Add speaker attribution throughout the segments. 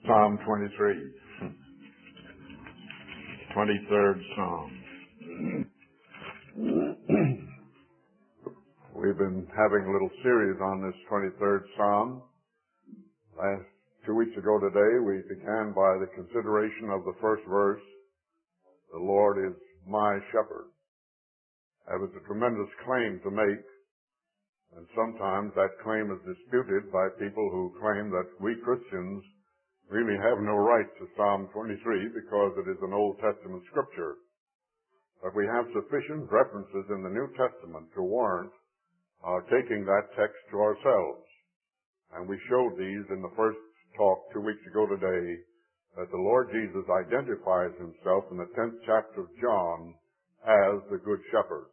Speaker 1: Psalm 23, 23rd Psalm. We've been having a little series on this 23rd Psalm. 2 weeks ago today, we began by the consideration of the first verse, "The Lord is my shepherd." That was a tremendous claim to make, and sometimes that claim is disputed by people who claim that we Christians really have no right to Psalm 23 because it is an Old Testament scripture. But we have sufficient references in the New Testament to warrant our taking that text to ourselves. And we showed these in the first talk 2 weeks ago today, that the Lord Jesus identifies himself in the 10th chapter of John as the Good Shepherd.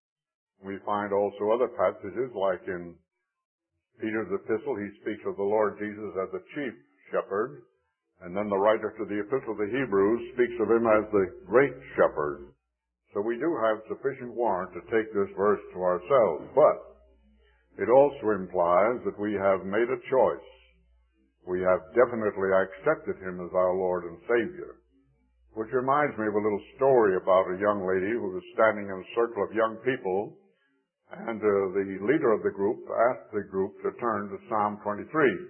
Speaker 1: We find also other passages, like in Peter's epistle, he speaks of the Lord Jesus as the chief shepherd, and then the writer to the epistle to the Hebrews speaks of him as the great shepherd. So we do have sufficient warrant to take this verse to ourselves, but it also implies that we have made a choice. We have definitely accepted him as our Lord and Savior, which reminds me of a little story about a young lady who was standing in a circle of young people, and the leader of the group asked the group to turn to Psalm 23.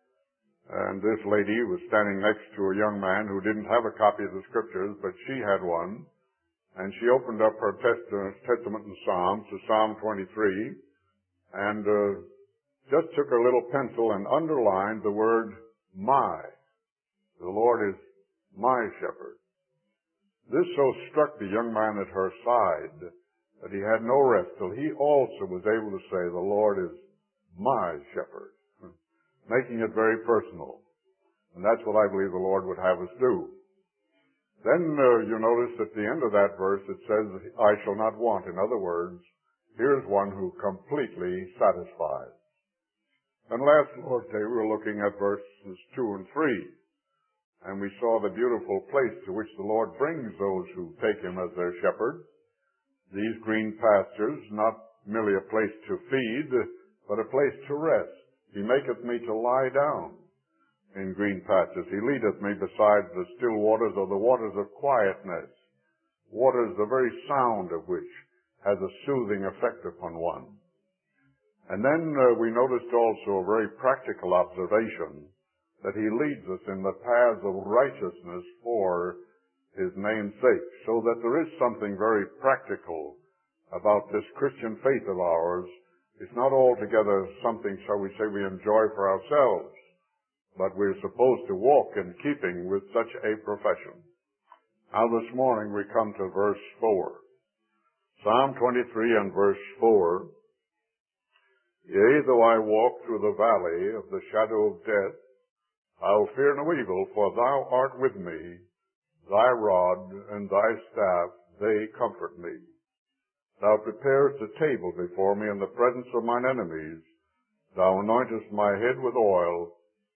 Speaker 1: And this lady was standing next to a young man who didn't have a copy of the scriptures, but she had one. And she opened up her Testament and Psalms to Psalm 23 and just took her little pencil and underlined the word "my." The Lord is my shepherd. This so struck the young man at her side that he had no rest till he also was able to say, "The Lord is my shepherd," making it very personal. And that's what I believe the Lord would have us do. Then you notice at the end of that verse it says, "I shall not want." In other words, here's one who completely satisfies. And last Lord's Day we were looking at verses 2 and 3. And we saw the beautiful place to which the Lord brings those who take him as their shepherd. These green pastures, not merely a place to feed, but a place to rest. "He maketh me to lie down in green pastures. He leadeth me beside the still waters, or the waters of quietness," waters the very sound of which has a soothing effect upon one. And then we noticed also a very practical observation, that he leads us in the paths of righteousness for his name's sake, so that there is something very practical about this Christian faith of ours. It's not altogether something, shall we say, we enjoy for ourselves, but we're supposed to walk in keeping with such a profession. Now this morning we come to verse 4. Psalm 23 and verse 4. "Yea, though I walk through the valley of the shadow of death, I will fear no evil, for thou art with me. Thy rod and thy staff, they comfort me. Thou preparest a table before me in the presence of mine enemies. Thou anointest my head with oil.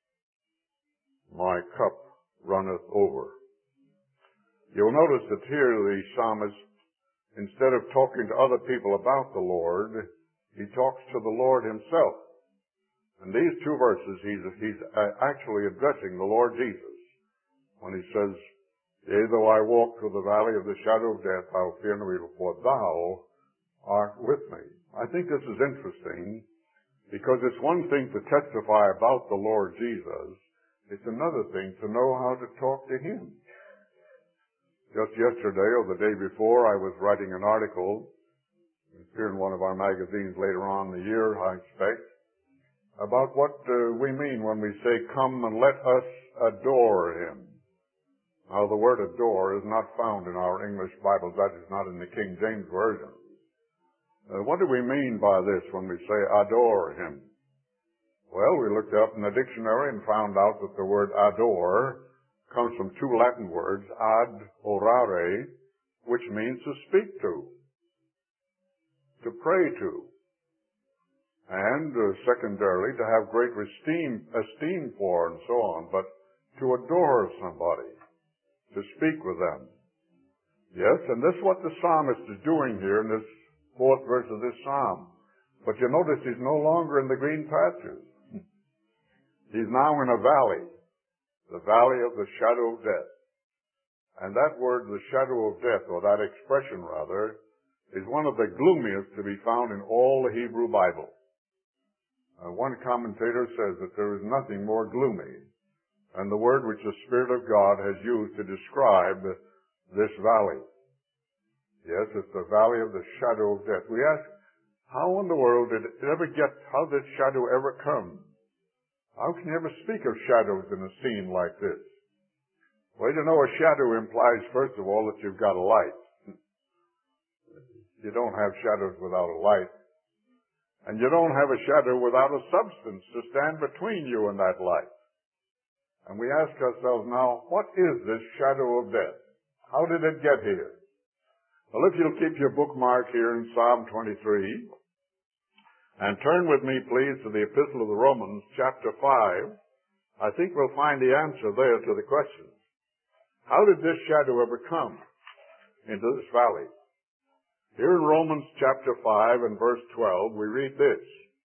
Speaker 1: My cup runneth over." You'll notice that here the psalmist, instead of talking to other people about the Lord, he talks to the Lord himself. In these two verses, he's actually addressing the Lord Jesus when he says, "Yea, though I walk through the valley of the shadow of death, I will fear no evil, for thou art with me." I think this is interesting because it's one thing to testify about the Lord Jesus. It's another thing to know how to talk to him. Just yesterday or the day before, I was writing an article, it'll appear in one of our magazines later on in the year, I expect, about what we mean when we say, "Come and let us adore him." Now, the word "adore" is not found in our English Bibles. That is not in the King James Version. What do we mean by this when we say "adore him"? Well, we looked up in the dictionary and found out that the word "adore" comes from two Latin words, "ad orare," which means to speak to pray to, and secondarily, to have great esteem for, and so on, but to adore somebody, to speak with them. Yes, and this is what the psalmist is doing here in this 4th verse of this psalm. But you notice he's no longer in the green pastures. He's now in a valley. the valley of the shadow of death. And that word, the shadow of death, or that expression rather, is one of the gloomiest to be found in all the Hebrew Bible. One commentator says that there is nothing more gloomy than the word which the Spirit of God has used to describe this valley. Yes, it's the valley of the shadow of death. We ask, how in the world did it ever get, how did shadow ever come? How can you ever speak of shadows in a scene like this? Well, you know, a shadow implies, first of all, that you've got a light. You don't have shadows without a light. And you don't have a shadow without a substance to stand between you and that light. And we ask ourselves now, what is this shadow of death? How did it get here? Well, if you'll keep your bookmark here in Psalm 23, and turn with me, please, to the Epistle of the Romans, chapter 5, I think we'll find the answer there to the question. How did this shadow ever come into this valley? Here in Romans chapter 5 and verse 12, we read this.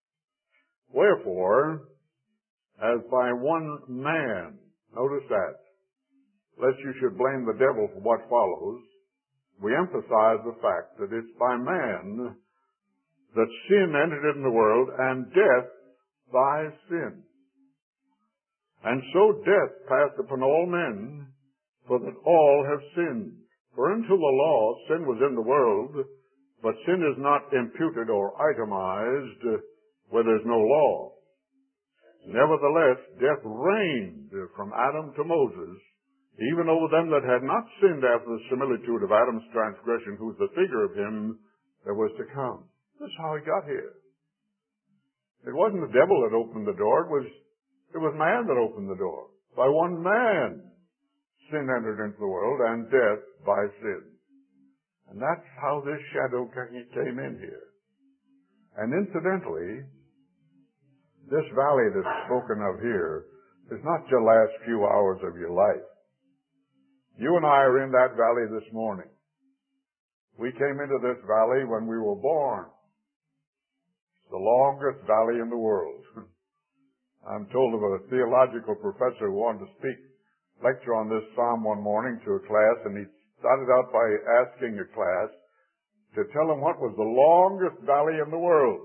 Speaker 1: Wherefore, as by one man, notice that, lest you should blame the devil for what follows, we emphasize the fact that it's by man that sin entered into the world, and death by sin. And so death passed upon all men, for that all have sinned. For until the law, sin was in the world, but sin is not imputed or itemized where there's no law. Nevertheless, death reigned from Adam to Moses, even over them that had not sinned after the similitude of Adam's transgression, who's the figure of him that was to come. This is how he got here. It wasn't the devil that opened the door. It was man that opened the door. By one man, sin entered into the world, and death by sin. And that's how this shadow came in here. And incidentally, this valley that's spoken of here is not your last few hours of your life. You and I are in that valley this morning. We came into this valley when we were born. It's the longest valley in the world. I'm told of a theological professor who wanted to lecture on this psalm one morning to a class, and he started out by asking a class to tell them what was the longest valley in the world.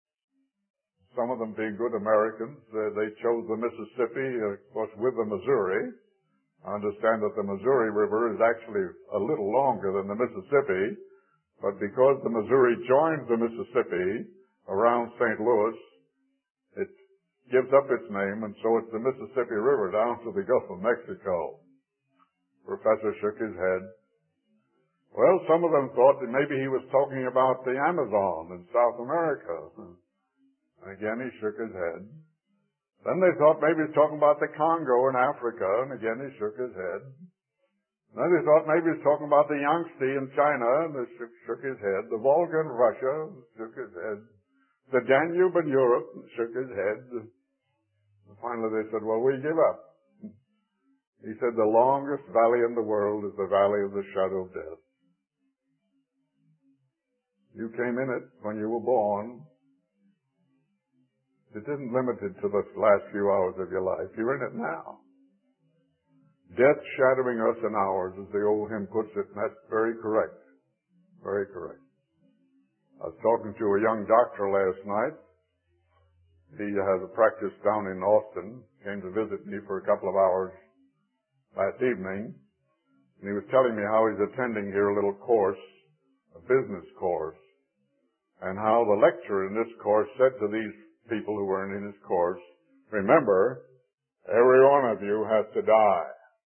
Speaker 1: Some of them being good Americans, they chose the Mississippi, of course, with the Missouri. I understand that the Missouri River is actually a little longer than the Mississippi, but because the Missouri joins the Mississippi around St. Louis, it gives up its name, and so it's the Mississippi River down to the Gulf of Mexico. Professor shook his head. Well, some of them thought that maybe he was talking about the Amazon in South America. Again, he shook his head. Then they thought maybe he was talking about the Congo in Africa, and again he shook his head. Then they thought maybe he was talking about the Yangtze in China, and they shook his head. The Volga in Russia, shook his head. The Danube in Europe, shook his head. And finally they said, well, we give up. He said, the longest valley in the world is the valley of the shadow of death. You came in it when you were born. It isn't limited to the last few hours of your life. You're in it now. Death shadowing us in hours, as the old hymn puts it, and that's very correct. Very correct. I was talking to a young doctor last night. He has a practice down in Austin. Came to visit me for a couple of hours last evening. And he was telling me how he's attending here a little course, a business course, and how the lecturer in this course said to these people who were in his course, remember, every one of you has to die.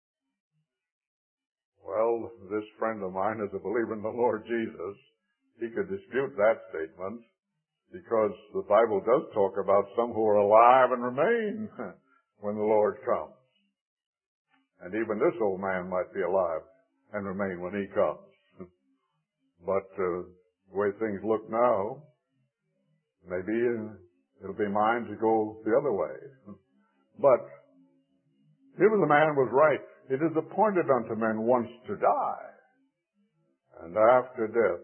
Speaker 1: Well, this friend of mine is a believer in the Lord Jesus. He could dispute that statement because the Bible does talk about some who are alive and remain when the Lord comes. And even this old man might be alive and remain when he comes. But the way things look now, maybe it'll be mine to go the other way. But here the man was right. It is appointed unto men once to die, and after death,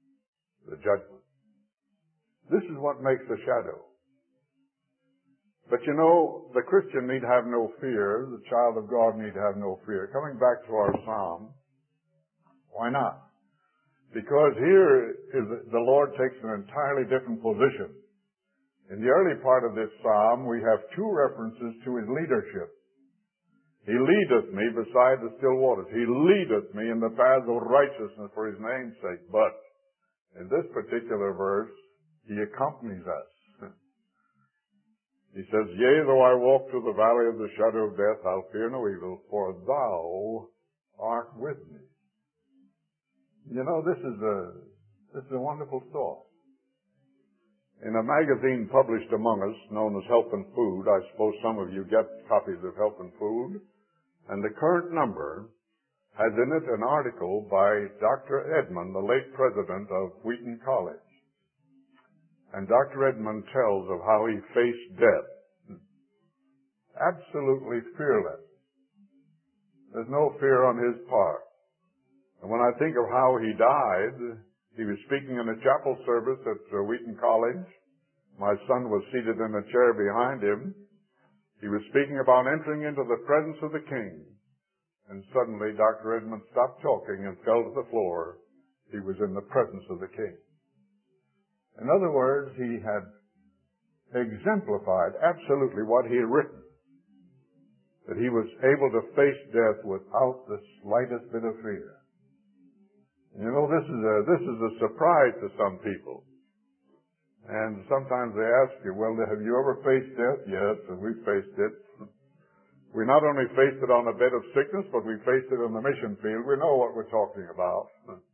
Speaker 1: the judgment. This is what makes a shadow. But you know, the Christian need have no fear. The child of God need have no fear. Coming back to our psalm, why not? Because here is the Lord takes an entirely different position. In the early part of this psalm, we have two references to his leadership. He leadeth me beside the still waters. He leadeth me in the paths of righteousness for his name's sake. But in this particular verse, he accompanies us. He says, Yea, though I walk through the valley of the shadow of death, I'll fear no evil, for thou art with me. You know, this is a wonderful thought. In a magazine published among us, known as Health and Food, I suppose some of you get copies of Health and Food, and the current number has in it an article by Dr. Edmond, the late president of Wheaton College. And Dr. Edmond tells of how he faced death. Absolutely fearless. There's no fear on his part. And when I think of how he died, he was speaking in a chapel service at Wheaton College. My son was seated in a chair behind him. He was speaking about entering into the presence of the King. And suddenly Dr. Edmond stopped talking and fell to the floor. He was in the presence of the King. In other words, he had exemplified absolutely what he had written. That he was able to face death without the slightest bit of fear. You know, this is a surprise to some people. And sometimes they ask you, well, have you ever faced death? Yes, and we've faced it. We not only faced it on a bed of sickness, but we faced it on the mission field. We know what we're talking about.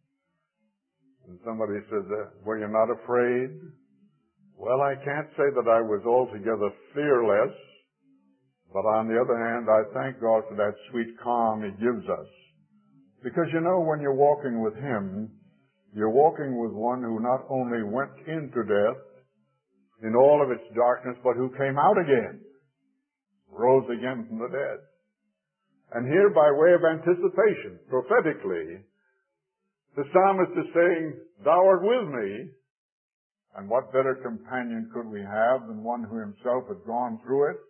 Speaker 1: And somebody says, were you not afraid? Well, I can't say that I was altogether fearless, but on the other hand, I thank God for that sweet calm he gives us. Because you know, when you're walking with him, you're walking with one who not only went into death in all of its darkness, but who came out again, rose again from the dead. And here, by way of anticipation, prophetically, the psalmist is saying, Thou art with me. And what better companion could we have than one who himself had gone through it?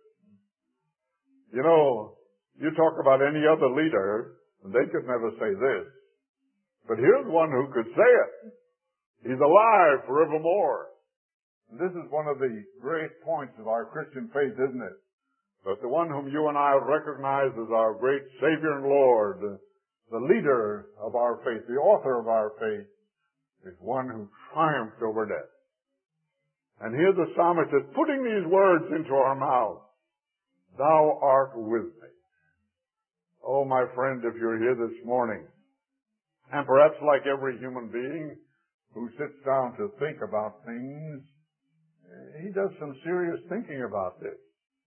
Speaker 1: You know, you talk about any other leader, and they could never say this. But here's one who could say it. He's alive forevermore. And this is one of the great points of our Christian faith, isn't it? That the one whom you and I recognize as our great Savior and Lord, the leader of our faith, the author of our faith, is one who triumphed over death. And here the psalmist is putting these words into our mouths. Thou art with me. Oh, my friend, if you're here this morning, and perhaps like every human being who sits down to think about things, he does some serious thinking about this.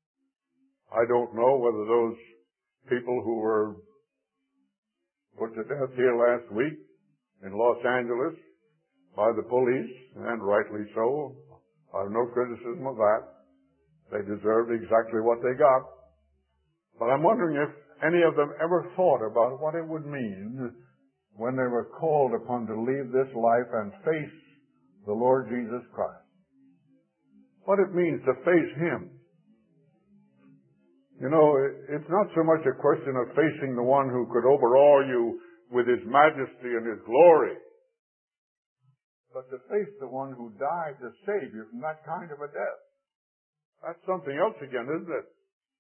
Speaker 1: I don't know whether those people who were put to death here last week in Los Angeles by the police, and rightly so, I have no criticism of that. They deserved exactly what they got. But I'm wondering if any of them ever thought about what it would mean when they were called upon to leave this life and face the Lord Jesus Christ. What it means to face Him. You know, it's not so much a question of facing the one who could overawe you with His majesty and His glory, but to face the one who died to save you from that kind of a death. That's something else again, isn't it?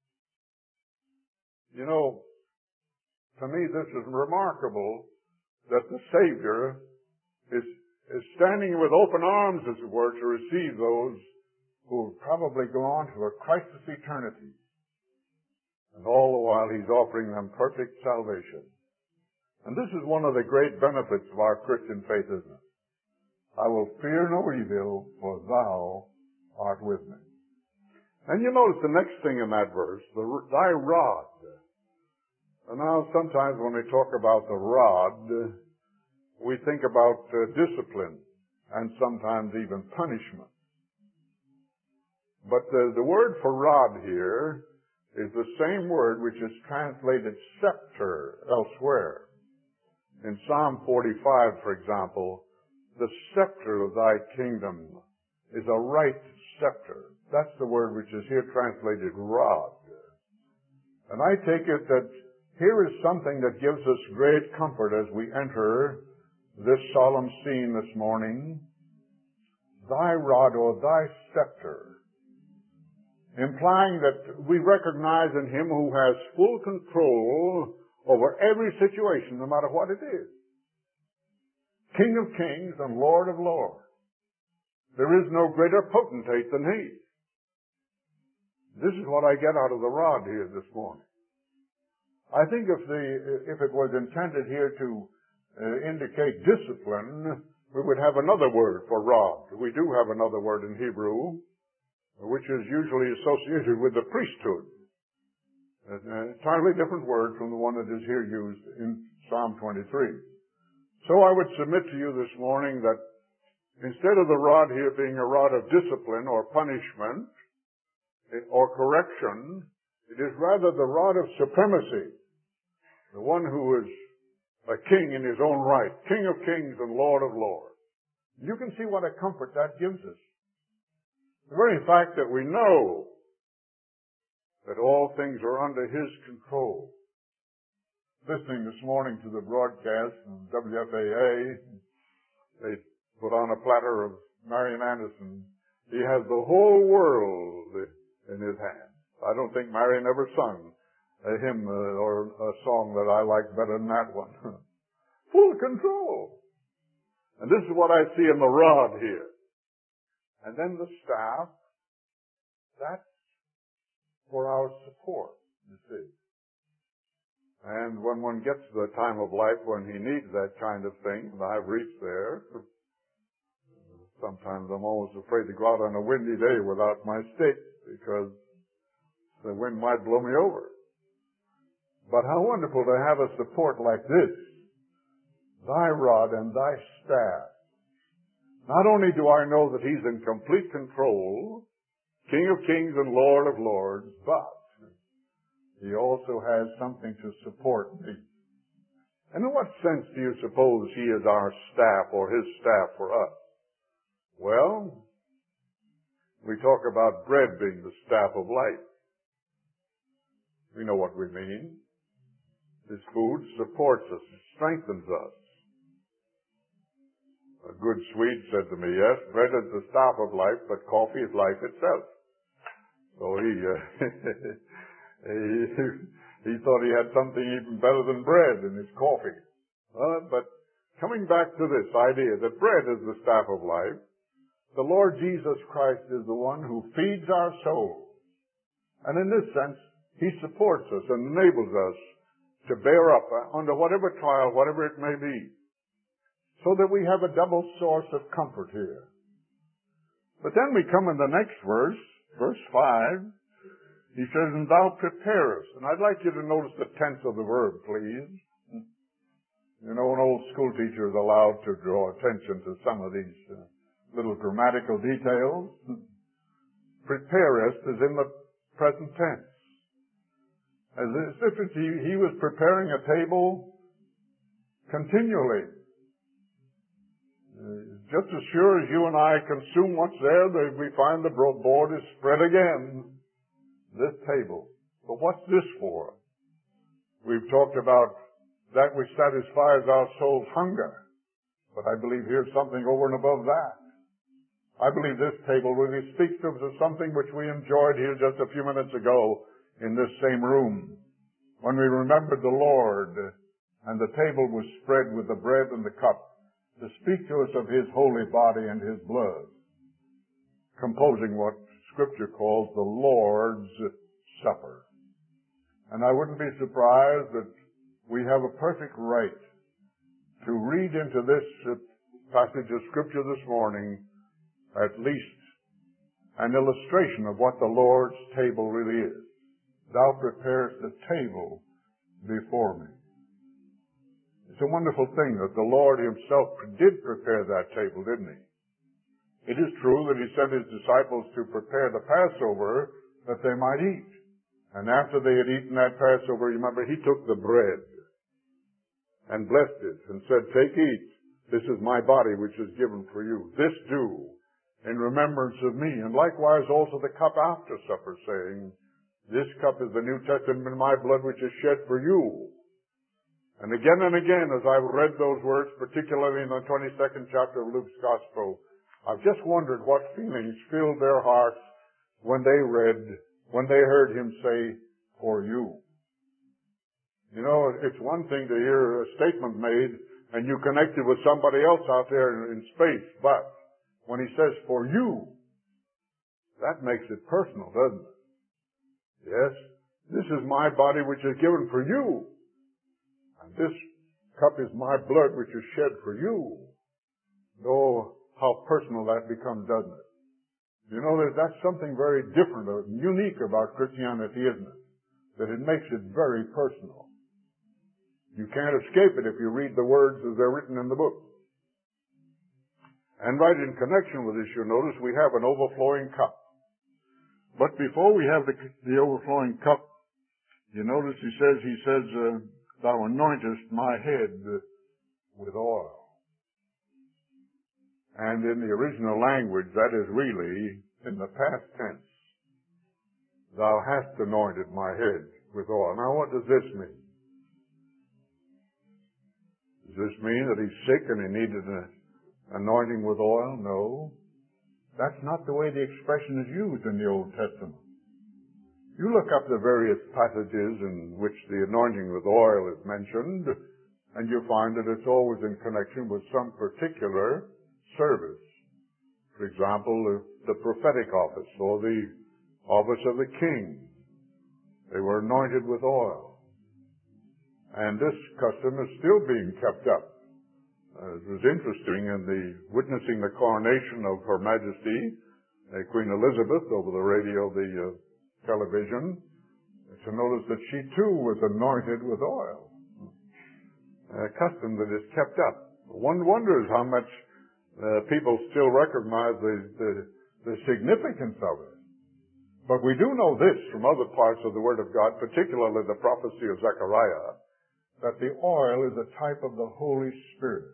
Speaker 1: You know, to me this is remarkable that the Savior is standing with open arms, as it were, to receive those who will probably go on to a Christless eternity. And all the while He's offering them perfect salvation. And this is one of the great benefits of our Christian faith, isn't it? I will fear no evil, for Thou art with me. And you notice the next thing in that verse, Thy rod. And now sometimes when we talk about the rod, we think about discipline and sometimes even punishment. But the word for rod here is the same word which is translated scepter elsewhere. In Psalm 45, for example, the scepter of Thy kingdom is a right scepter. That's the word which is here translated rod. And I take it that here is something that gives us great comfort as we enter this solemn scene this morning. Thy rod or thy scepter, implying that we recognize in Him who has full control over every situation, no matter what it is. King of kings and Lord of lords. There is no greater potentate than He. This is what I get out of the rod here this morning. I think if it was intended here to indicate discipline, we would have another word for rod. We do have another word in Hebrew, which is usually associated with the priesthood. An entirely different word from the one that is here used in Psalm 23. So I would submit to you this morning that instead of the rod here being a rod of discipline or punishment or correction, it is rather the rod of supremacy, the one who is a king in his own right, King of kings and Lord of lords. You can see what a comfort that gives us. The very fact that we know that all things are under His control. Listening this morning to the broadcast from WFAA, they put on a platter of Marian Anderson. He has the whole world in his hands. I don't think Marian ever sung a hymn or a song that I like better than that one. Full control. And this is what I see in the rod here. And then the staff, that's for our support, you see. And when one gets to the time of life when he needs that kind of thing, and I've reached there, sometimes I'm almost afraid to go out on a windy day without my stick because the wind might blow me over. But how wonderful to have a support like this. Thy rod and thy staff. Not only do I know that He's in complete control, King of kings and Lord of lords, but He also has something to support me. And in what sense do you suppose He is our staff or His staff for us? Well, we talk about bread being the staff of life. We know what we mean. This food supports us, strengthens us. A good Swede said to me, yes, bread is the staff of life, but coffee is life itself. So he thought he had something even better than bread in his coffee. But coming back to this idea that bread is the staff of life, the Lord Jesus Christ is the one who feeds our souls. And in this sense, He supports us and enables us to bear up under whatever trial, whatever it may be, so that we have a double source of comfort here. But then we come in the next verse, verse 5, He says, and thou preparest. And I'd like you to notice the tense of the verb, please. You know, an old school teacher is allowed to draw attention to some of these little grammatical details. Preparest is in the present tense. As if he was preparing a table continually. Just as sure as you and I consume what's there, we find the board is spread again. This table. But what's this for? We've talked about that which satisfies our soul's hunger. But I believe here's something over and above that. I believe this table really speaks to us of something which we enjoyed here just a few minutes ago in this same room. When we remembered the Lord and the table was spread with the bread and the cup to speak to us of His holy body and His blood, composing what Scripture calls the Lord's Supper. And I wouldn't be surprised that we have a perfect right to read into this passage of Scripture this morning at least an illustration of what the Lord's table really is. Thou preparest a table before me. It's a wonderful thing that the Lord Himself did prepare that table, didn't He? It is true that He sent His disciples to prepare the Passover that they might eat. And after they had eaten that Passover, you remember, He took the bread and blessed it and said, take, eat. This is my body which is given for you. This do in remembrance of me. And likewise also the cup after supper, saying, this cup is the New Testament in my blood, which is shed for you. And again, as I've read those words, particularly in the 22nd chapter of Luke's Gospel, I've just wondered what feelings filled their hearts when they heard him say, for you. You know, it's one thing to hear a statement made and you connect it with somebody else out there in space, but when he says, for you, that makes it personal, doesn't it? Yes, this is my body which is given for you. And this cup is my blood which is shed for you. Oh, how personal that becomes, doesn't it? You know, that's something very different or unique about Christianity, isn't it? That it makes it very personal. You can't escape it if you read the words as they're written in the book. And right in connection with this, you'll notice we have an overflowing cup. But before we have the overflowing cup, you notice he says, thou anointest my head with oil. And in the original language, that is really in the past tense. Thou hast anointed my head with oil. Now what does this mean? Does this mean that he's sick and he needed an anointing with oil? No. That's not the way the expression is used in the Old Testament. You look up the various passages in which the anointing with oil is mentioned, and you find that it's always in connection with some particular service. For example, the prophetic office or the office of the king. They were anointed with oil. And this custom is still being kept up. It was interesting in witnessing the coronation of Her Majesty, Queen Elizabeth, over the radio, the television, to notice that she too was anointed with oil. A custom that is kept up. One wonders how much people still recognize the significance of it. But we do know this from other parts of the Word of God, particularly the prophecy of Zechariah, that the oil is a type of the Holy Spirit.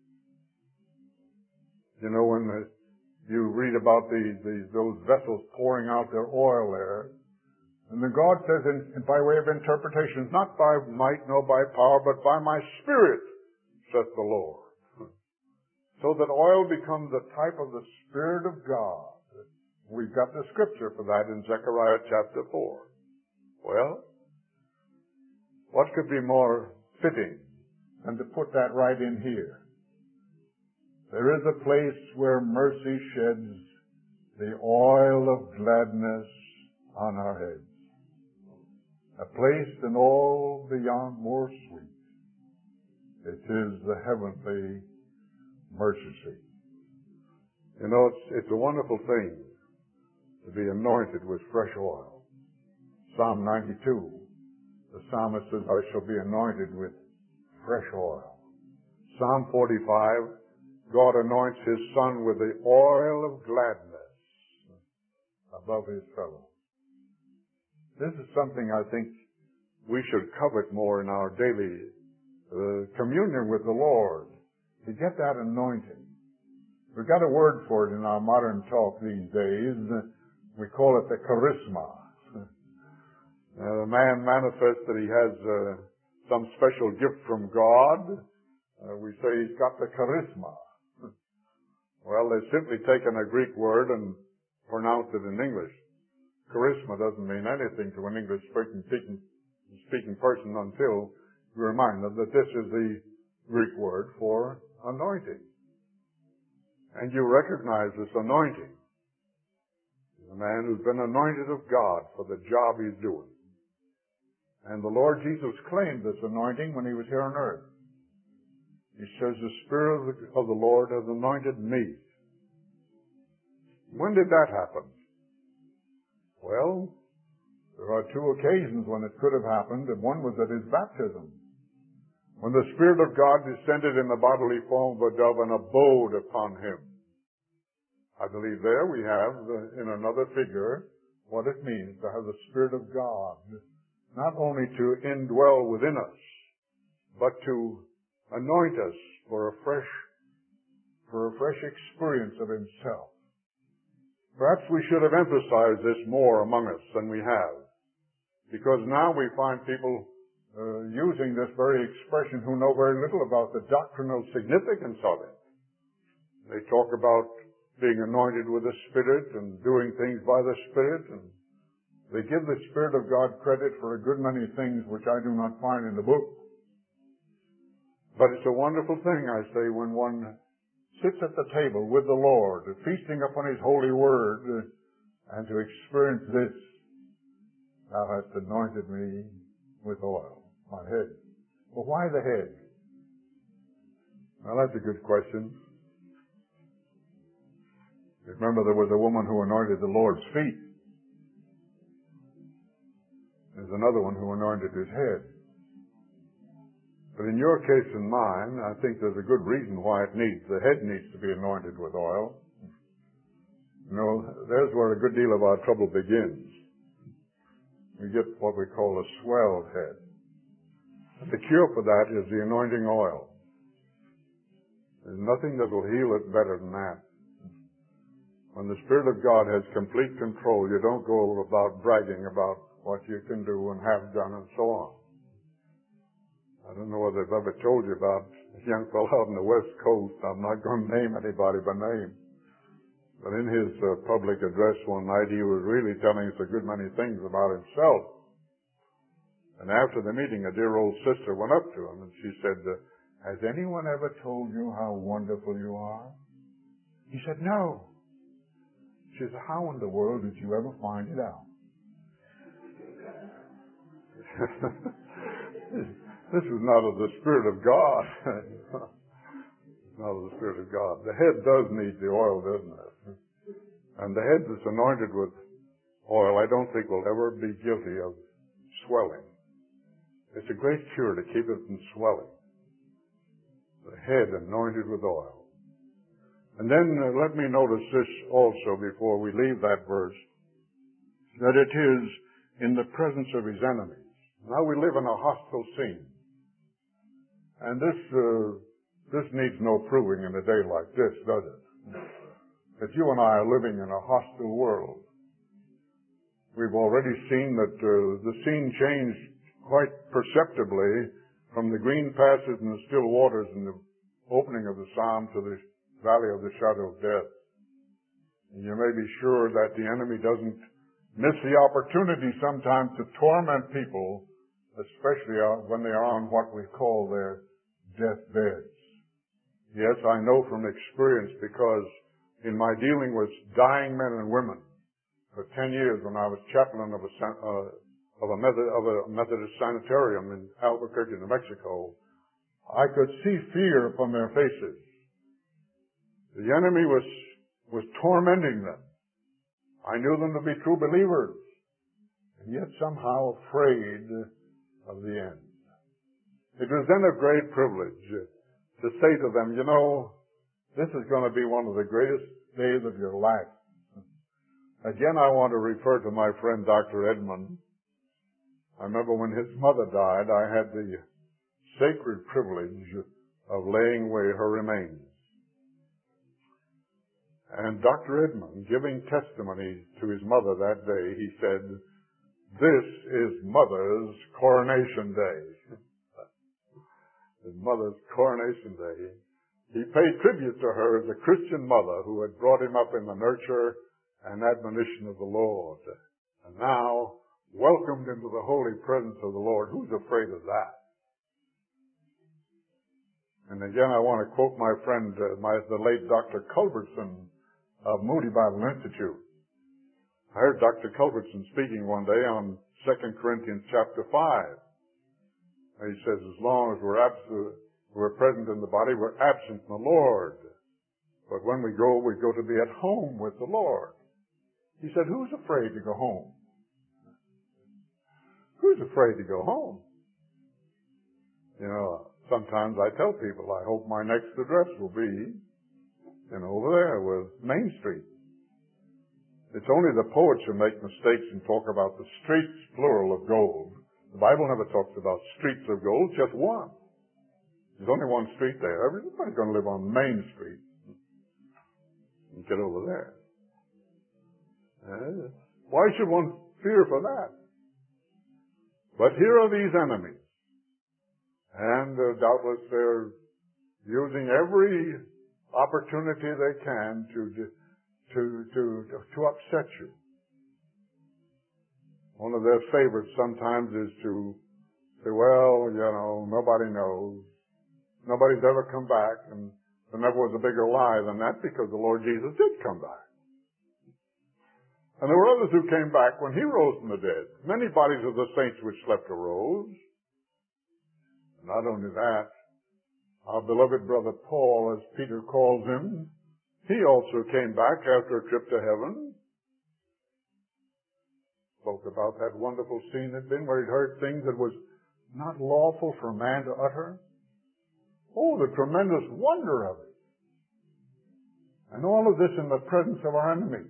Speaker 1: You know, when you read about those vessels pouring out their oil there, and then God says, by way of interpretation, not by might nor by power, but by my Spirit, saith the Lord. So that oil becomes a type of the Spirit of God. We've got the scripture for that in Zechariah chapter 4. Well, what could be more fitting than to put that right in here? There is a place where mercy sheds the oil of gladness on our heads. A place in all beyond more sweet. It is the heavenly mercy seat. You know, it's a wonderful thing to be anointed with fresh oil. Psalm 92, the psalmist says, I shall be anointed with fresh oil. Psalm 45, God anoints His Son with the oil of gladness above His fellows. This is something I think we should covet more in our daily communion with the Lord, to get that anointing. We've got a word for it in our modern talk these days. We call it the charisma. The man manifests that he has some special gift from God. We say he's got the charisma. Well, they've simply taken a Greek word and pronounced it in English. Charisma doesn't mean anything to an English-speaking person until you remind them that this is the Greek word for anointing. And you recognize this anointing. He's a man who's been anointed of God for the job he's doing. And the Lord Jesus claimed this anointing when He was here on earth. He says, the Spirit of the Lord has anointed me. When did that happen? Well, there are two occasions when it could have happened, and one was at His baptism, when the Spirit of God descended in the bodily form of a dove and abode upon Him. I believe there we have, in another figure, what it means to have the Spirit of God, not only to indwell within us, but to anoint us for a fresh experience of Himself. Perhaps we should have emphasized this more among us than we have, because now we find people using this very expression who know very little about the doctrinal significance of it. They talk about being anointed with the Spirit and doing things by the Spirit, and they give the Spirit of God credit for a good many things which I do not find in the book. But it's a wonderful thing, I say, when one sits at the table with the Lord, feasting upon His holy word, and to experience this: Thou hast anointed me with oil, my head. Well, why the head? Well, that's a good question. Remember, there was a woman who anointed the Lord's feet. There's another one who anointed His head. But in your case and mine, I think there's a good reason why the head needs to be anointed with oil. You know, there's where a good deal of our trouble begins. We get what we call a swelled head. And the cure for that is the anointing oil. There's nothing that will heal it better than that. When the Spirit of God has complete control, you don't go about bragging about what you can do and have done and so on. I don't know whether I've ever told you about a young fellow out on the West Coast. I'm not going to name anybody by name. But in his public address one night, he was really telling us a good many things about himself. And after the meeting, a dear old sister went up to him and she said, "Has anyone ever told you how wonderful you are?" He said, "No." She said, "How in the world did you ever find it out?" This is not of the Spirit of God. Not of the Spirit of God. The head does need the oil, doesn't it? And the head that's anointed with oil, I don't think will ever be guilty of swelling. It's a great cure to keep it from swelling. The head anointed with oil. And then let me notice this also before we leave that verse, that it is in the presence of His enemies. Now we live in a hostile scene. And this needs no proving in a day like this, does it? That you and I are living in a hostile world. We've already seen that the scene changed quite perceptibly from the green passes and the still waters in the opening of the psalm to the valley of the shadow of death. And you may be sure that the enemy doesn't miss the opportunity sometimes to torment people, especially when they are on what we call their deathbeds. Yes, I know from experience, because in my dealing with dying men and women for 10 years when I was chaplain of a Methodist sanitarium in Albuquerque, New Mexico, I could see fear upon their faces. The enemy was tormenting them. I knew them to be true believers, and yet somehow afraid of the end. It was then a great privilege to say to them, you know, this is going to be one of the greatest days of your life. Again, I want to refer to my friend Dr. Edmund. I remember when his mother died, I had the sacred privilege of laying away her remains. And Dr. Edmund, giving testimony to his mother that day, he said, "This is Mother's coronation day." His mother's coronation day. He paid tribute to her as a Christian mother who had brought him up in the nurture and admonition of the Lord, and now welcomed into the holy presence of the Lord. Who's afraid of that? And again, I want to quote my friend, the late Dr. Culbertson of Moody Bible Institute. I heard Dr. Culbertson speaking one day on 2 Corinthians chapter 5. And he says, as long as we're present in the body, we're absent from the Lord. But when we go to be at home with the Lord. He said, who's afraid to go home? Who's afraid to go home? You know, sometimes I tell people, I hope my next address will be, over there with Main Street. It's only the poets who make mistakes and talk about the streets, plural, of gold. The Bible never talks about streets of gold, just one. There's only one street there. Everybody's going to live on Main Street. And get over there. Why should one fear for that? But here are these enemies. And doubtless they're using every opportunity they can to upset you. One of their favorites sometimes is to say, well, nobody knows. Nobody's ever come back, and there never was a bigger lie than that, because the Lord Jesus did come back. And there were others who came back when He rose from the dead. Many bodies of the saints which slept arose. Not only that, our beloved brother Paul, as Peter calls him, he also came back after a trip to heaven. Spoke about that wonderful scene had been where he'd heard things that was not lawful for man to utter. Oh, the tremendous wonder of it. And all of this in the presence of our enemy.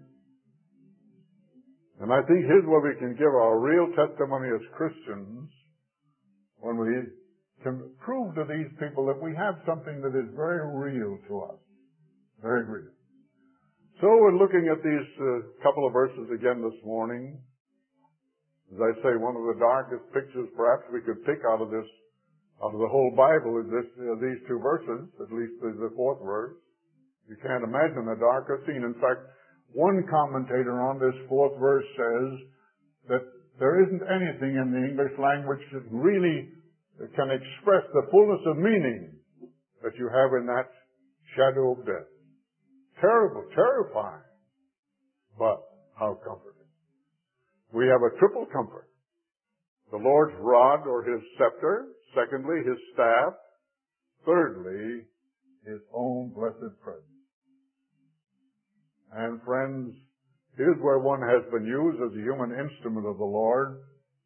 Speaker 1: And I think here's where we can give our real testimony as Christians, when we can prove to these people that we have something that is very real to us. Very real. So we're looking at these couple of verses again this morning. As I say, one of the darkest pictures perhaps we could pick out of the whole Bible is these two verses, at least the fourth verse. You can't imagine a darker scene. In fact, one commentator on this fourth verse says that there isn't anything in the English language that really can express the fullness of meaning that you have in that shadow of death. Terrible, terrifying, but how comforting. We have a triple comfort. The Lord's rod or His scepter. Secondly, His staff. Thirdly, His own blessed presence. And friends, here's where one has been used as a human instrument of the Lord.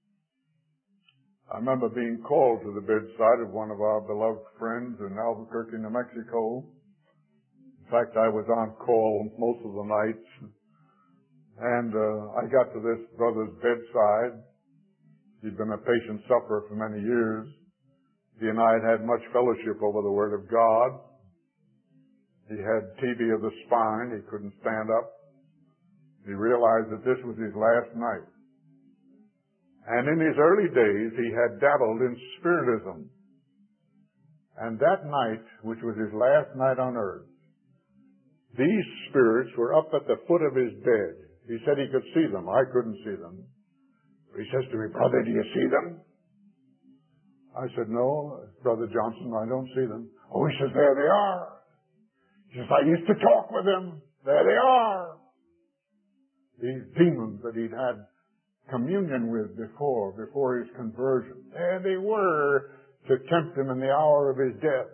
Speaker 1: I remember being called to the bedside of one of our beloved friends in Albuquerque, New Mexico. In fact, I was on call most of the nights. And I got to this brother's bedside. He'd been a patient sufferer for many years. He and I had much fellowship over the Word of God. He had TB of the spine. He couldn't stand up. He realized that this was his last night. And in his early days, he had dabbled in spiritism. And that night, which was his last night on earth, these spirits were up at the foot of his bed. He said he could see them. I couldn't see them. He says to me, "Brother, do you see them?" I said, "No, Brother Johnson, I don't see them." Oh, he says, "There they are." He says, "I used to talk with them. There they are." These demons that he'd had communion with before his conversion. There they were to tempt him in the hour of his death.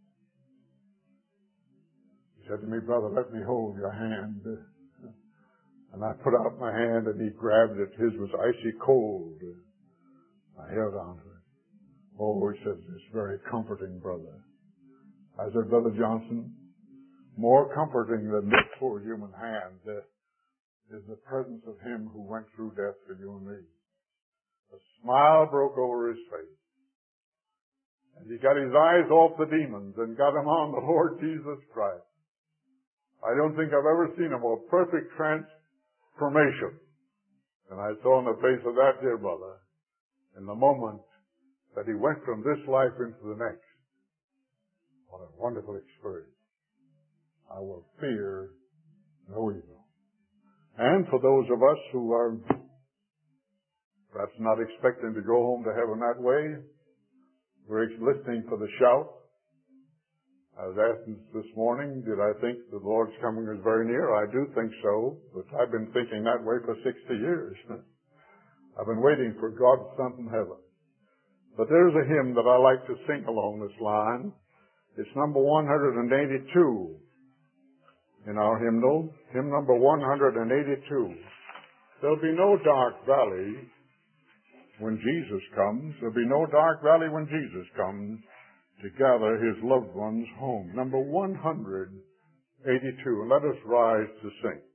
Speaker 1: He said to me, "Brother, let me hold your hand." And I put out my hand and he grabbed it. His was icy cold. I held on to it. Oh, he says, "It's very comforting, brother." I said, "Brother Johnson, more comforting than this poor human hand is the presence of Him who went through death for you and me." A smile broke over his face. And he got his eyes off the demons and got them on the Lord Jesus Christ. I don't think I've ever seen a more perfect transformation than I saw in the face of that dear brother in the moment that he went from this life into the next. What a wonderful experience. I will fear no evil. And for those of us who are perhaps not expecting to go home to heaven that way, we're listening for the shout. I was asked this morning, did I think the Lord's coming is very near? I do think so, but I've been thinking that way for 60 years. I've been waiting for God's Son from heaven. But there's a hymn that I like to sing along this line. It's number 182 in our hymnal, hymn number 182. There'll be no dark valley when Jesus comes. There'll be no dark valley when Jesus comes to gather His loved ones home. Number 182. And let us rise to sing.